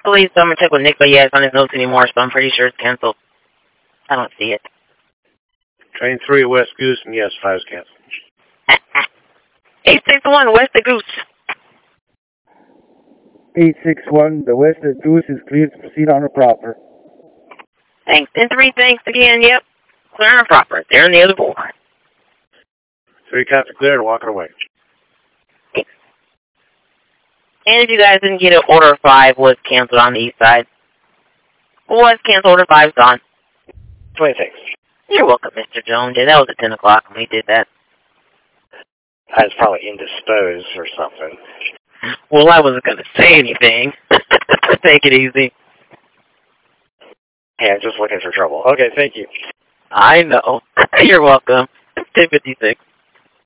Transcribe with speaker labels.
Speaker 1: Please, I'm gonna check with Nick, but yeah, it's on his notes anymore, so I'm pretty sure it's canceled. I don't see it.
Speaker 2: Train 3, West Goose, and yes, 5 is canceled.
Speaker 1: 861, West the Goose.
Speaker 3: 861, the West of Goose is cleared to proceed on a proper.
Speaker 1: Thanks, and 3 thanks again, yep. Clear on a proper. They're on the other board.
Speaker 2: 3 copy cleared, walking away.
Speaker 1: Thanks. And if you guys didn't get it, Order 5 was canceled on the east side. Was canceled, Order 5's gone.
Speaker 2: 26.
Speaker 1: You're welcome, Mr. Jones. Yeah, that was at 10 o'clock when we did that.
Speaker 2: I was probably indisposed or something.
Speaker 1: Well, I wasn't going to say anything. Take it easy.
Speaker 2: Hey, I'm just looking for trouble. Okay, thank you.
Speaker 1: I know. You're welcome. 10:56.